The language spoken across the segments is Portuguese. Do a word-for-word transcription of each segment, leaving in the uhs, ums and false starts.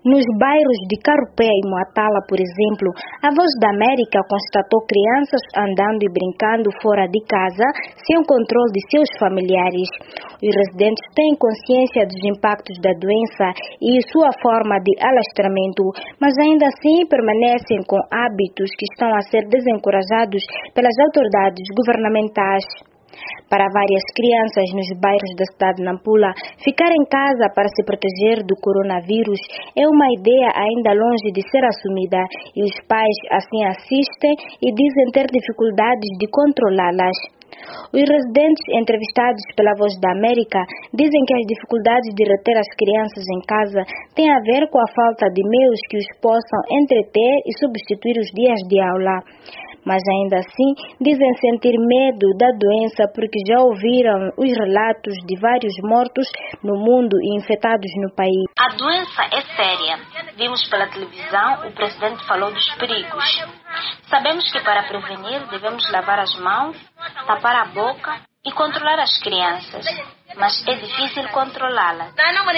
Nos bairros de Carupé e Moatala, por exemplo, a Voz da América constatou crianças andando e brincando fora de casa, sem o controle de seus familiares. Os residentes têm consciência dos impactos da doença e sua forma de alastramento, mas ainda assim permanecem com hábitos que estão a ser desencorajados pelas autoridades governamentais. Para várias crianças nos bairros da cidade de Nampula, ficar em casa para se proteger do coronavírus é uma ideia ainda longe de ser assumida e os pais assim assistem e dizem ter dificuldades de controlá-las. Os residentes entrevistados pela Voz da América dizem que as dificuldades de reter as crianças em casa têm a ver com a falta de meios que os possam entreter e substituir os dias de aula. Mas ainda assim dizem sentir medo da doença porque já ouviram os relatos de vários mortos no mundo e infectados no país. A doença é séria. Vimos pela televisão, o presidente falou dos perigos. Sabemos que para prevenir devemos lavar as mãos, tapar a boca e controlar as crianças. Mas é difícil controlá-las.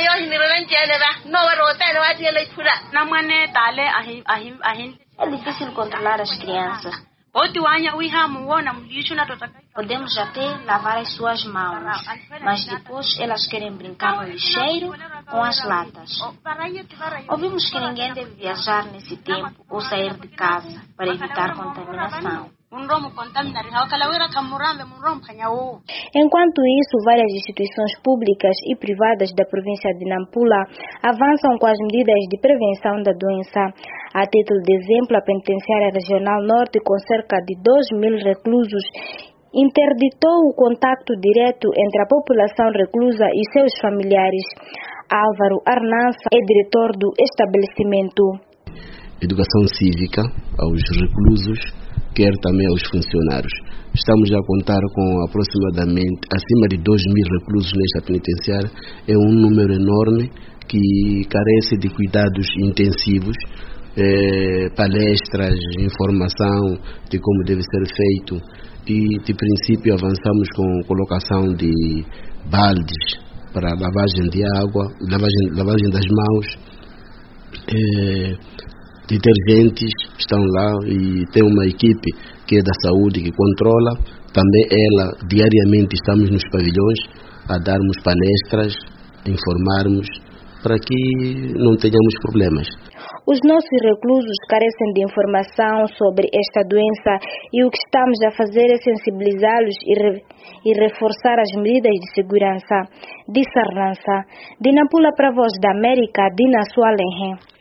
É difícil controlar as crianças. Podemos até lavar as suas mãos, mas depois elas querem brincar no lixeiro com as latas. Ouvimos que ninguém deve viajar nesse tempo ou sair de casa para evitar contaminação. Enquanto isso, várias instituições públicas e privadas da província de Nampula avançam com as medidas de prevenção da doença. A título de exemplo, a Penitenciária Regional Norte, com cerca de dois mil reclusos, interditou o contato direto entre a população reclusa e seus familiares. Álvaro Arnança é diretor do estabelecimento. Educação cívica aos reclusos, quer também aos funcionários. Estamos a contar com aproximadamente acima de dois mil reclusos nesta penitenciária. É um número enorme que carece de cuidados intensivos, eh, palestras, informação de como deve ser feito. E, de princípio, avançamos com a colocação de baldes para lavagem de água, lavagem, lavagem das mãos. Eh, Detergentes estão lá e tem uma equipe que é da saúde que controla. Também ela, diariamente, estamos nos pavilhões a darmos palestras, informarmos, para que não tenhamos problemas. Os nossos reclusos carecem de informação sobre esta doença e o que estamos a fazer é sensibilizá-los e, re, e reforçar as medidas de segurança. Disse Arnança. De Nampula para a Voz da América, Dina Sualenhe.